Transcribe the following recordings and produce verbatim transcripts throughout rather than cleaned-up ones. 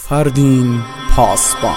Ferdin Pasban.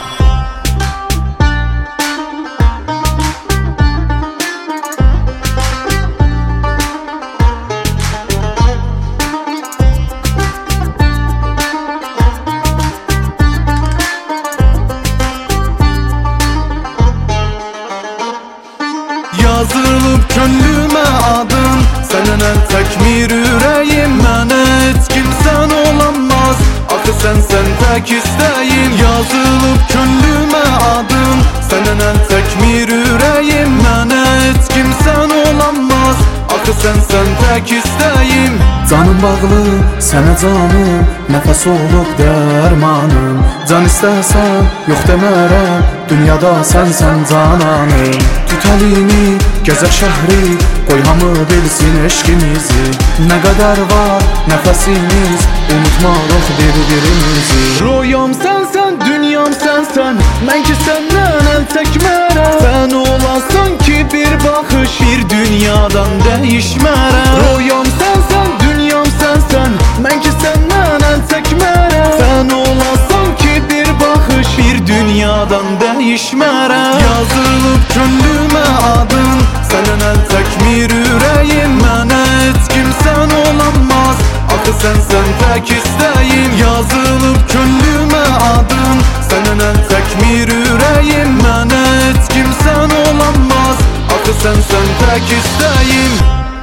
Yazılıp könlüme adın, senin el tekmir yüreğim. Mənə heç kimsən olamaz, axı sen sen tek istəyim. Yazılıp könlüme adın, senin el tekmir yüreğim. Mənə heç kimsən olamaz, axı sen sen tek istəyim. Canım bağlı sənə canım, nəfəs olub dərmanım. Can istəsən yox demərəm, dünyada sənsən cananım. Tut əlini, gəzək şəhri, qoy hamı bilsin eşqimizi. Nə qədər var nəfəsimiz, unutmarıq bir-birimizi. Rüyam sənsən, dünyam sənsən, mən ki səndən əl çəkmərəm. Sən olasan ki bir baxış, bir dünyadan dəyişmərəm. Rüyam sənsən, dünyam sənsən, mən ki səndən əl çəkmərəm. Sən olasan ki bir baxış, bir dünyadan dəyişmərəm. Yazılıb könlümə adın, sənin əl çəkmir ürəyim. Mənə heç kimsən olamaz, axı sen sen tek istəyim. Yazılıb könlümə adın, sənin əl çəkmir ürəyim. Mənə heç kimsən olamaz, axı sen sen tek istəyim.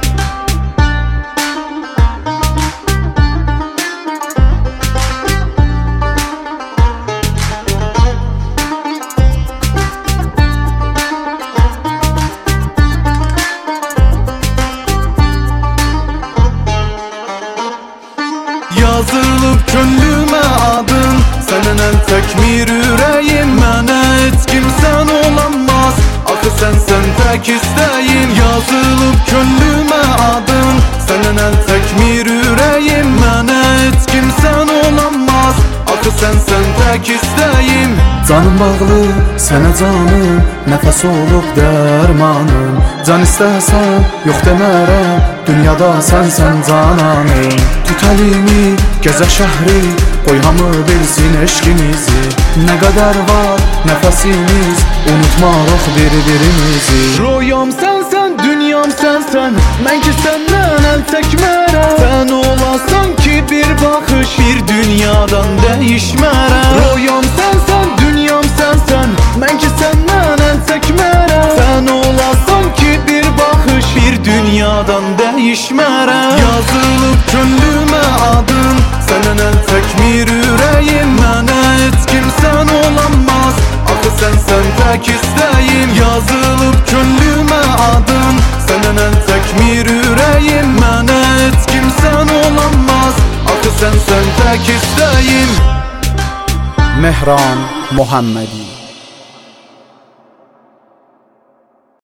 Yazılıb könlümə adın, sənin əl çəkmir ürəyim. Mənə heç kimsən olamaz, axı sen sen tek istəyim. Yazılıb könlümə adın, sənin əl çəkmir ürəyim. Mənə heç kimsən olamaz, axı sen sen tek istəyim. Canım bağlı sənə canım, nəfəs olub dərmanım. Can istəsən yox demərəm, dünyada sənsən cananım. Tut əlini, gəzək şəhri, qoy hamı bilsin eşqimizi. Nə qədər var nəfəsimiz, unutmarıq bir-birimizi. Rüyam sənsən, dünyam sənsən, mən ki səndən əl çəkmərəm. Sən olasan ki bir baxış, bir dünyadan dəyişmərəm. Rüyam sənsən, dünyam sənsən, mən ki səndən əl çəkmərəm. Sən olasan ki bir baxış, bir dünyadan dəyişmərəm. Yazılıb könlümə adın, sənin əl çəkmir ürəyim. Mənə heç kimsən olamaz, axı sen sen tek istəyim. Yazılıb könlümə adın, sənin əl çəkmir ürəyim. Mənə heç kimsən olamaz, axı sen sen tek istəyim. Mehran Muhammedi.